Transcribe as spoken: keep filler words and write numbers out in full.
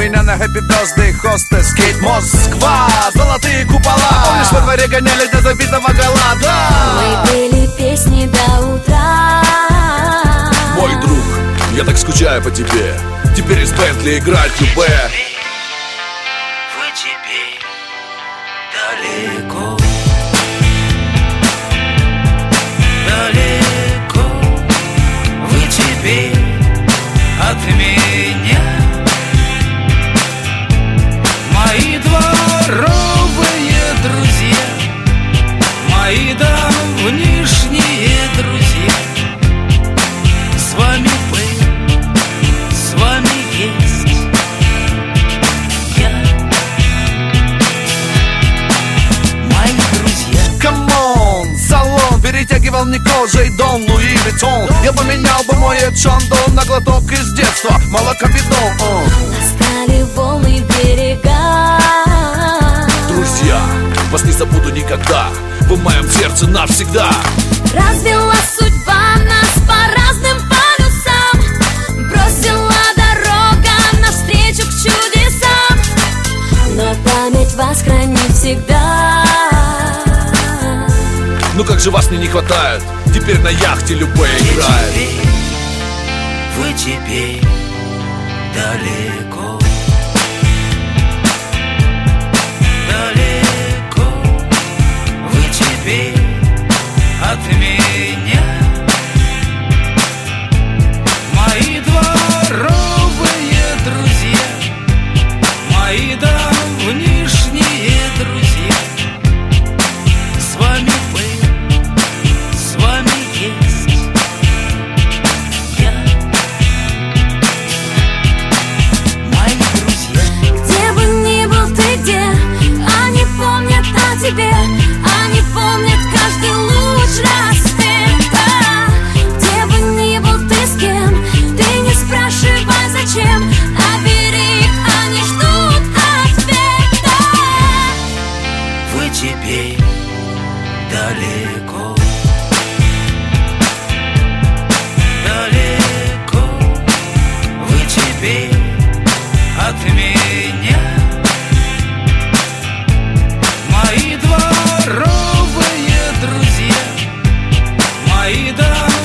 меня на Happy Birthday Hostess Кейт Москва, золотые купола. Помнишь, во дворе гоняли до забитого гола, да? Мы пели песни до утра. Мой друг, я так скучаю по тебе. Теперь из Бентли играть любэ. Вы теперь далеко, далеко. Вы теперь от меня. Мои дворовые друзья, мои давнишние друзья. С вами был, с вами есть я. Мои друзья. Камон, салон перетягивал мне кожей Дон Луи Виттон. Я поменял бы мой Эдшондо на глоток из детства, молокобидон. Настали волны берега. Друзья, вас не забуду никогда. Вы в моем сердце навсегда. Развела судьба нас по разным полюсам. Бросила дорога навстречу к чудесам. Но память вас хранит всегда. Ну как же вас мне не хватает. Теперь на яхте любэ играет. Вы теперь далеко, далеко. Вы теперь от меня. Мои дворовые друзья, мои давнишние друзья. С вами был, с вами есть я. Мои друзья. Где бы ни был ты, где, они помнят о тебе. Они помнят каждый луч рассвета. Где бы ни был ты, с кем, ты не спрашивай зачем, а бери их, они ждут ответа. Вы теперь далеко, далеко. Вы теперь от меня. Мои дворовые друзья, мои давнишние